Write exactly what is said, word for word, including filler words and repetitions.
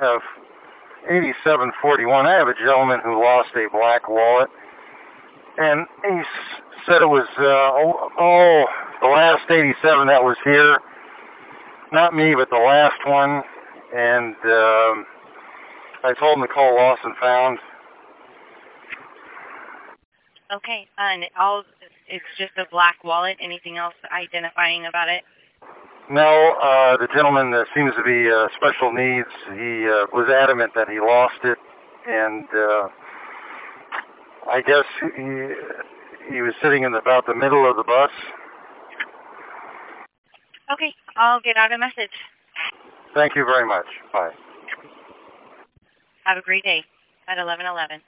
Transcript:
of eighty-seven forty-one. I have a gentleman who lost a black wallet, and he s- said it was, uh, oh, oh, the last eighty-seven that was here. Not me, but the last one. And um, I told him to call Lost and Found. Okay, and all it's just a black wallet. Anything else identifying about it? No, uh, the gentleman uh, seems to be uh, special needs. He uh, was adamant that he lost it, and uh, I guess he, he was sitting in about the middle of the bus. Okay, I'll get out a message. Thank you very much. Bye. Have a great day at eleven eleven.